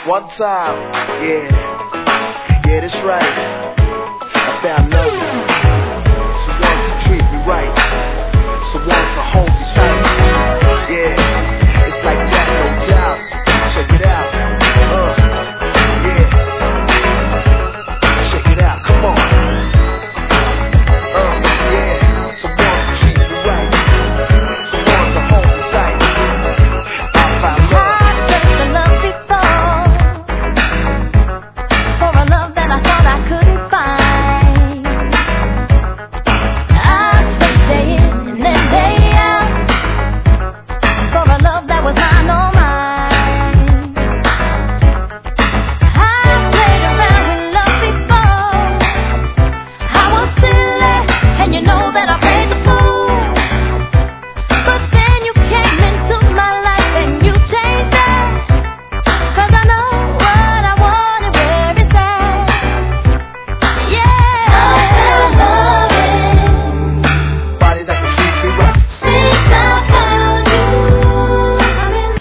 One time, yeah, that's right. I found love. Someone to treat me right. Someone to hold